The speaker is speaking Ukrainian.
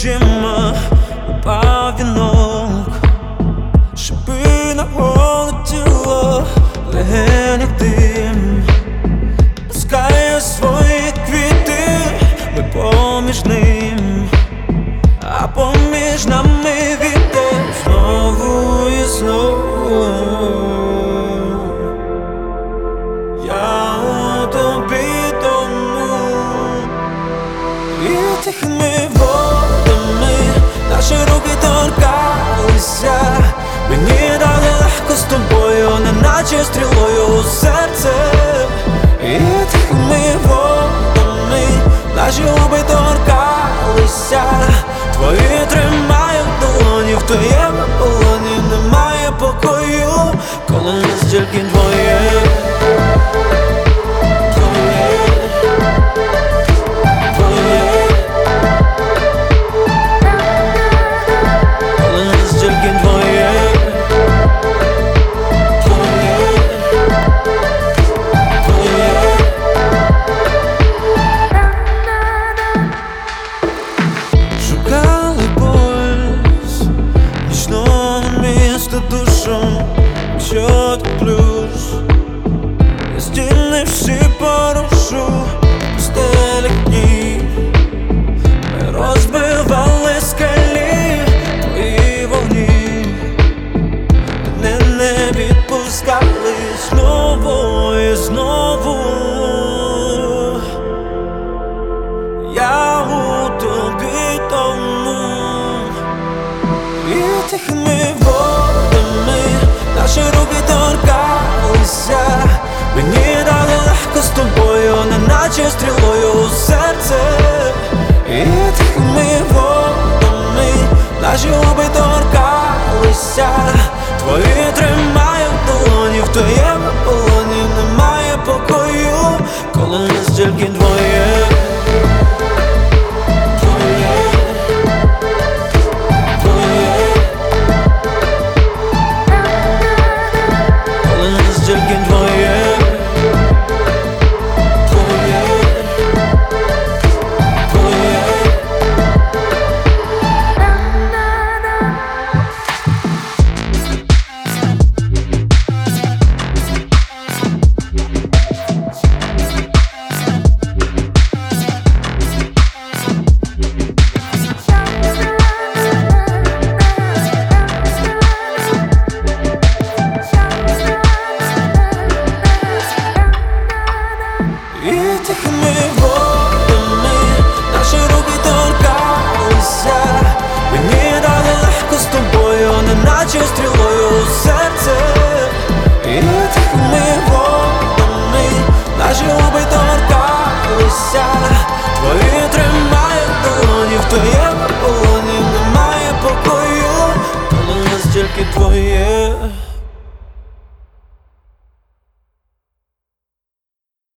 очима упав вінок, шипи на голе тіло, легенях дим, пускає свої квіти, ми поміж ним, а поміж нами вітер знову і знову. Я у тобі тону, і тихими водами наші руки торкалися. Мені дали легко з тобою, неначе стрілою у серце. І тихими водами наші губи торкалися. Твої тримаю в долоні, в твоєму полоні немає покою, коли нас тільки двоє. Душу, що ти плюс, я стільнивши порушу пустелі дні. Ми розбивали скалі, твої вогні, мене не відпускали знову і знову. Я у тобі тону, і тихими наші руки торкалися. Мені дали легко з тобою, неначе стрілою у серце. І тихими водами наші губи торкалися. Твої тримаю в долоні, в твоєму полоні немає покою, коли нас тільки двоє. Тихими водами наші руки торкалися. Мені дали легко з тобою, неначе стрілою у серце. І тихими водами наші губи торкалися. Твої тримаю в долоні, в твоєму полоні немає покою, коли нас тільки двоє.